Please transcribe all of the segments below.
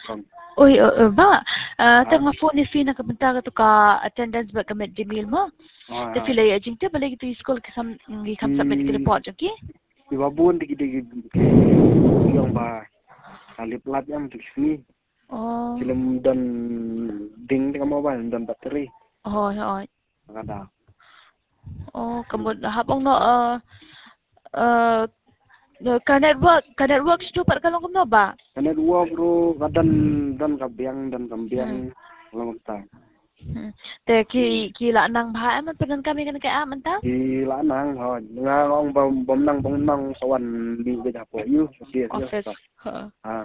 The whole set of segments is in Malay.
Oi, ba, tengah phone ni fee nak bentar tu ka attendance buat kami di mail mo. Tapi lagi ajing tu balik tu school kisam submit ke report okay? Di babun digi yang ba alip lat yang tu sini. Oh. Film dan ding dengan mobile dan bateri. Oh, oh. Ada. Oh, kemudian habang no ka network tu pat kalau kamu ba? Network bro dan kabiang kalau kita. Te ki la nang bha man penan kami kan kai am ta? Di lanang ho ngong bom nang sawan di beda po yu dia Office. Ha.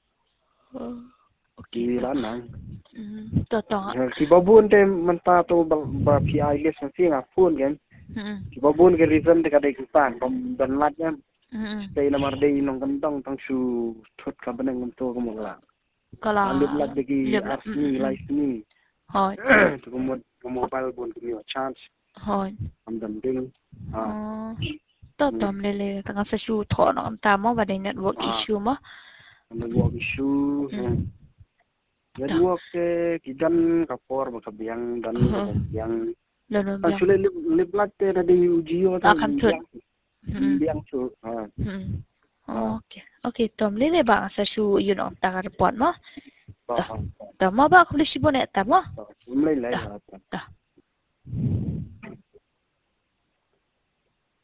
Okay. Di lanang. Totong. Si babun te menta to ba PI les mesti ngapun kan. Si babun ke reason te kadai kita bom dan lat kan. Stay lamar day nong kentong tang su thut ka beneng to ko mongla. Kalau Alip lat degi asni live ni. Hoi. Tu ko mobile bon ko chance. Hoi. Am dan ding. Totong lele tengah sesu thon am ta mo ba network issue mo. Network issue. Network ke kidan kapor makabiang dan yang Lalu sulit lip lat te dari ujio akan tu. Biang su. Okay, tom lele ba sesu ta report mo. Dah. Dah mo ba kulis si bonet ta mo? Mulai lai. Dah.